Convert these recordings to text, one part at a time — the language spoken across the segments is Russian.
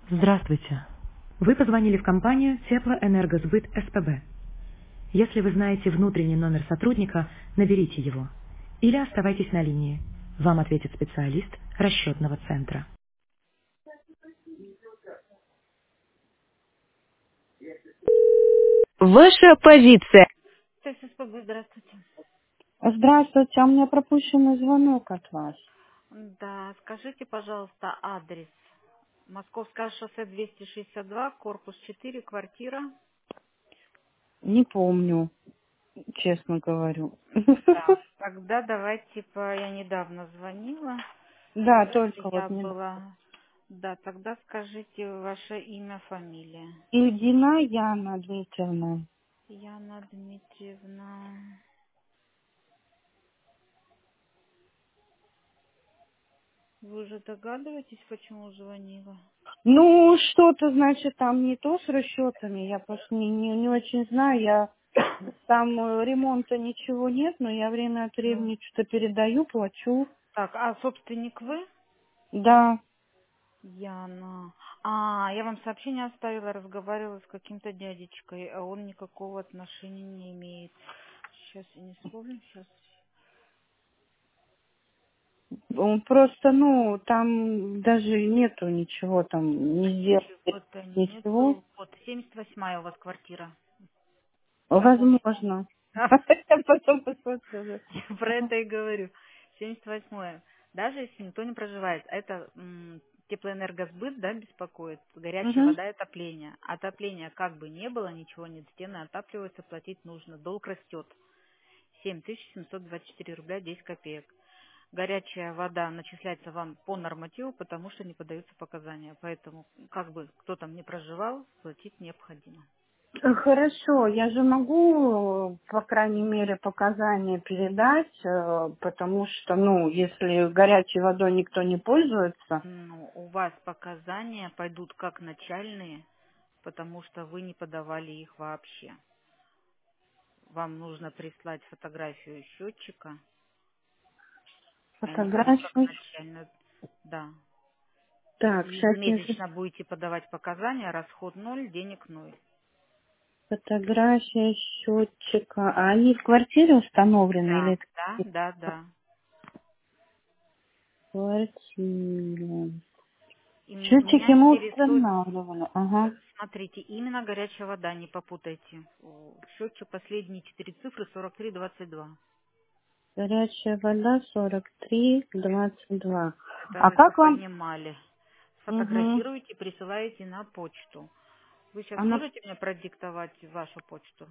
Здравствуйте. Вы позвонили в компанию Теплоэнергосбыт СПБ. Если вы знаете внутренний номер сотрудника, наберите его. Или оставайтесь на линии. Вам ответит специалист расчетного центра. Ваша позиция. СПБ, здравствуйте. Здравствуйте, а у меня пропущенный звонок от вас. Да, скажите, пожалуйста, адрес. Московское шоссе 262, корпус 4, квартира. Не помню, честно говорю. Так, тогда давайте, я недавно звонила. Да, Если только я вот не... была... Да, тогда скажите ваше имя, фамилия. Ильдина Яна Дмитриевна. Яна Дмитриевна. Вы уже догадываетесь, почему звонила? Ну, что-то, значит, там не то с расчетами, я просто не очень знаю, там ремонта ничего нет, но я время от Ну, времени что-то передаю, плачу. так, а собственник вы? Да, Яна. Я вам сообщение оставила, разговаривала с каким-то дядечкой, а он никакого отношения не имеет. Сейчас я не вспомню, сейчас. просто, ну, там даже нету ничего, там не сделали Чего-то ничего. нету. Вот, 78-я у вас квартира. Запомнили? Возможно. Я потом посмотрю. Да. Я про это и говорю. 78-е. Даже если никто не проживает, это теплоэнергосбыт, да, беспокоит. Горячая Мгм. вода и отопление. Отопления как бы не было, ничего нет, стены отапливаются, платить нужно. Долг растет. 7724 рубля 10 копеек. Горячая вода начисляется вам по нормативу, потому что не подаются показания. Поэтому, как бы кто там не проживал, платить необходимо. Хорошо, я же могу, по крайней мере, показания передать, потому что, ну, если горячей водой никто не пользуется, Ну, у вас показания пойдут как начальные, потому что вы не подавали их вообще. Вам нужно прислать фотографию счетчика, и они пойдут как фотографии. начальные. Да. Так, сейчас я Ежемесячно будете подавать показания, расход ноль, денег ноль. фотография счетчика. А они в квартире установлены или Да, это да, да, да. в квартире? Меня Счетчики мы интересует, устанавливали. Ага. смотрите, именно горячая вода, не попутайте. Счетчик последние 4 цифры 4322. Горячая вода 43,22. А Это как чтобы вам? понимали. Угу. Сфотографируйте, присылаете на почту. Вы сейчас Она, можете мне продиктовать вашу почту?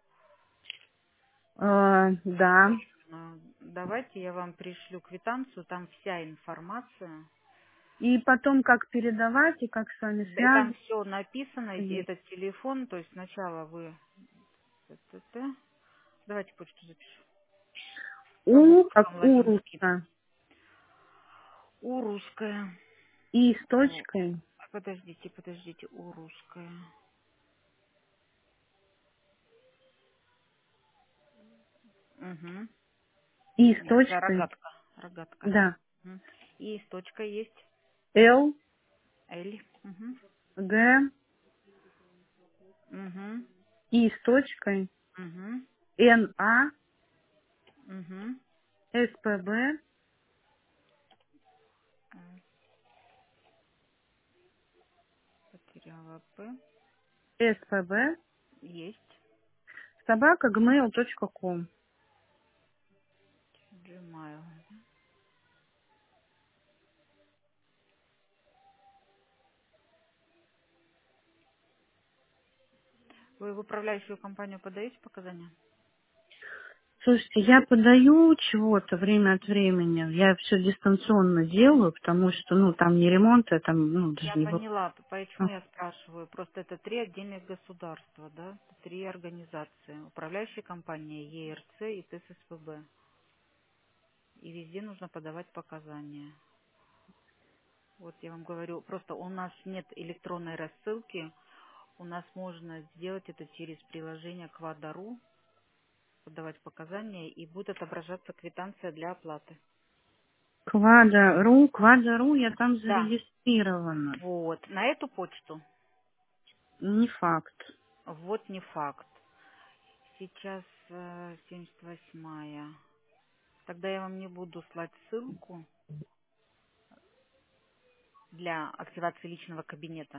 да. Давайте я вам пришлю квитанцию, там вся информация. И потом как передавать и как с вами Да, и там связываться все написано, и есть. этот телефон, то есть сначала вы... Давайте почту запишу. По У, буквам как у латинским. руса. У русская. И с О, точкой. подождите, у русская. Угу. И с Нет, это точкой. рогатка. Рогатка. Да. Мгм. И с точкой есть. Л, Эль. Угу. Г, Угу. И с точкой. Угу. Н, А, Угу. С, П, Б, Потеряла П. С, П, Б, Есть. собака, gmail.com. Gmail. Вы в управляющую компанию подаете показания? Слушайте, я подаю чего-то время от времени. Я все дистанционно делаю, потому что, ну, там не ремонт, а там, ну, даже Я не было. поняла, почему я спрашиваю. Просто это три отдельных государства, да? Три организации. Управляющая компания, ЕРЦ и ТССПБ. И везде нужно подавать показания. Вот я вам говорю, просто у нас нет электронной рассылки. У нас можно сделать это через приложение Квадару, подавать показания, и будет отображаться квитанция для оплаты. Квада.ру, я там Да. зарегистрирована. Вот. На эту почту. Не факт. Вот не факт. Сейчас 78-я. Тогда я вам не буду слать ссылку для активации личного кабинета.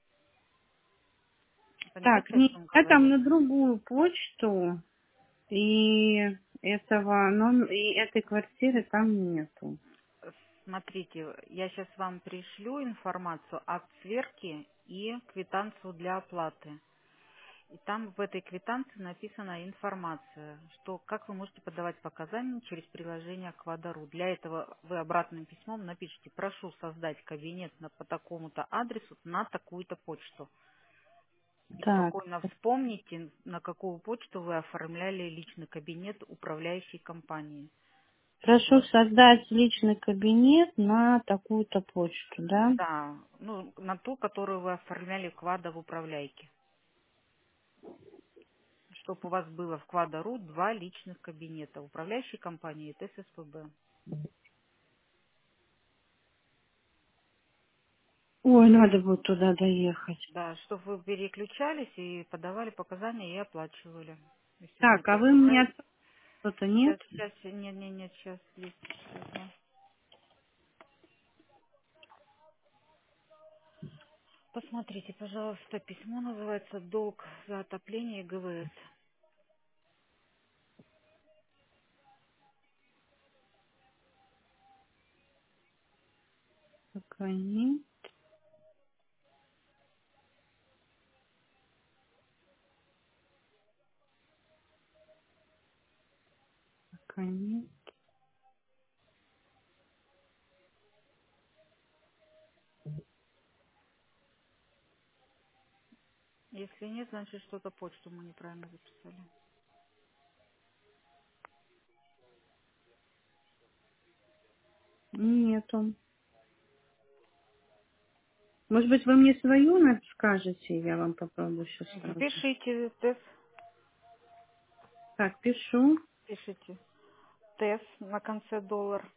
Так, Понимаете, о нет, чем я там говорю? на другую почту, и и этой квартиры там нету. Смотрите, я сейчас вам пришлю информацию о сверке и квитанцию для оплаты. И там в этой квитанции написана информация, что как вы можете подавать показания через приложение Квадару. Для этого вы обратным письмом напишите: прошу создать кабинет по такому-то адресу на такую-то почту. И Так, спокойно вспомните, на какую почту вы оформляли личный кабинет управляющей компании. прошу Вот. создать личный кабинет на такую-то почту, да? Да, ну, на ту, которую вы оформляли Квада в управляйке. Чтобы у вас было в Квада.ру два личных кабинета: управляющей компании и ТССПБ. Ой, надо будет туда доехать. Да, чтобы вы переключались и подавали показания и оплачивали. Если вы не Так, а вы мне переживаете. что-то нет? Сейчас, нет, сейчас, здесь. Ага. Посмотрите, пожалуйста, письмо называется «Долг за отопление и ГВС». Пока нет, пока нет. Если нет, значит, что-то почту мы неправильно записали. Нету. Может быть, вы мне свою скажете, я вам попробую сейчас сразу. Запишите тест, Так, пишу. пишите тест на конце доллар,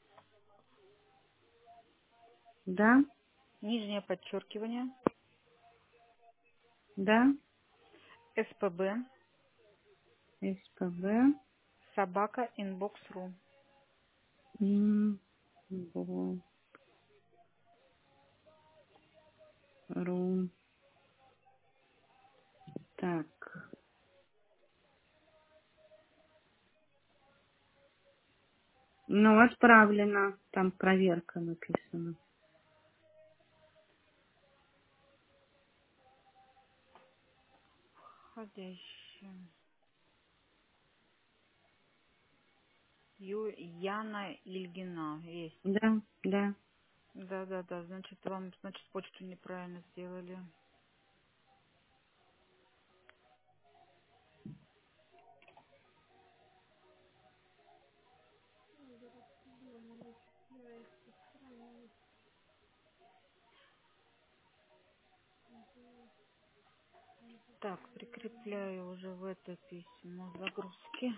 Да, нижнее подчеркивание, да, СПБ, СПБ, собака, инбокс.ру. м, бо- ру. Так, ну, отправлено. Там проверка написана. Входящая. Яна Ильгина есть. Да, да. Да, значит, вам, значит, почту неправильно сделали. Так, прикрепляю уже в это письмо загрузки.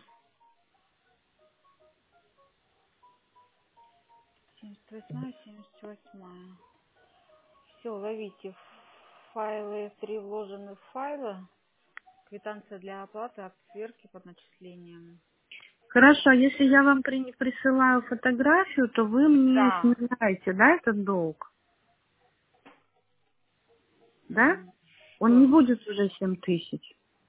78-я, 78-я. Все, ловите файлы, 3 вложенных файла. Квитанция для оплаты, акт сверки под начислением. Хорошо, если я вам присылаю фотографию, то вы мне Да. снимаете, да, этот долг? Да? Он не Что? будет уже 7 000.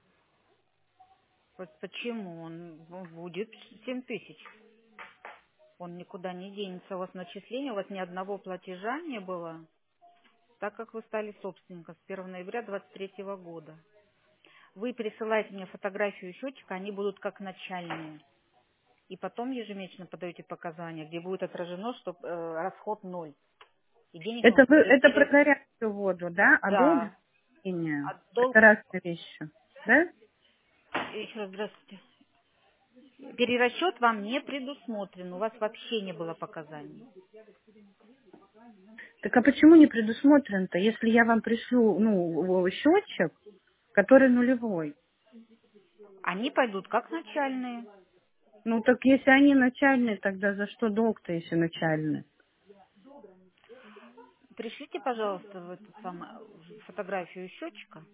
Вот почему? Он будет 7 000. Он никуда не денется. У вас начисление, у вас ни одного платежа не было, так как вы стали собственником с 1 ноября 2023 года. Вы присылаете мне фотографию счетчика, они будут как начальные. И потом ежемесячно подаете показания, где будет отражено, что расход ноль. И денег вам Это про прилетели. горячую воду, да? А долг Да. нет. А долг... Это разные вещи. Да? Еще раз здравствуйте. Перерасчет вам не предусмотрен. У вас вообще не было показаний. Так а почему не предусмотрено-то, если я вам пришлю, счетчик, который нулевой? Они пойдут как начальные. Ну так если они начальные, тогда за что долг-то, если начальный? пришлите, пожалуйста, в эту самую фотографию счетчика.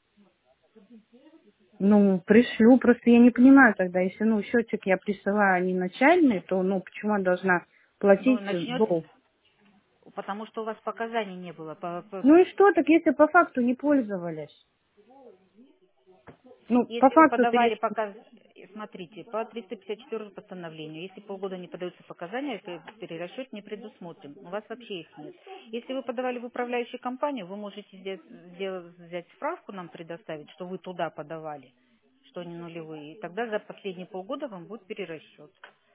Ну, пришлю, просто я не понимаю тогда, если, ну, счетчик я присылаю не начальный, то, ну, почему я должна Ну, платить начнет, долг? потому что у вас показаний не было. Ну и что, так если по факту не пользовались? Ну, по Если вы факту-то, подавали если... показ, смотрите, по 354 постановлению, если полгода не подаются показания, то перерасчет не предусмотрен. У вас вообще их нет. Если вы подавали в управляющую компанию, вы можете взять справку, нам предоставить, что вы туда подавали, что они нулевые. И тогда за последние полгода вам будет перерасчет.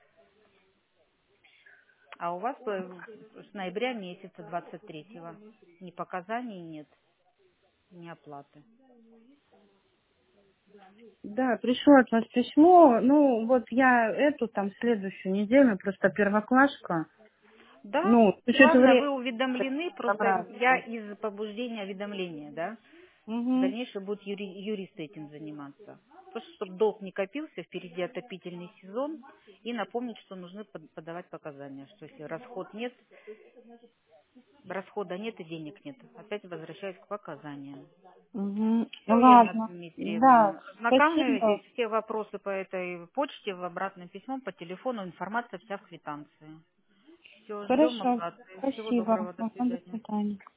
А у вас с ноября месяца 23-го ни показаний нет, ни оплаты. Да, пришло от вас письмо, ну, вот я эту там следующую неделю, просто первоклашка, Да, ну, с учетом ладно, вы времени уведомлены, просто я собраться. из побуждения уведомления, да. В Угу, дальнейшем будут юристы этим заниматься. Просто чтобы долг не копился, впереди отопительный сезон, и напомнить, что нужно подавать показания, что если расхода нет и денег нет, опять возвращаюсь к показаниям. угу, Все, Елена ладно, да, Дмитриевна, спасибо, ознакомьтесь, все вопросы по этой почте, в обратном письмом, по телефону, информация вся в квитанции. Все, ждем хорошо, оплаты. Всего спасибо, доброго, до ага, до свидания. свидания.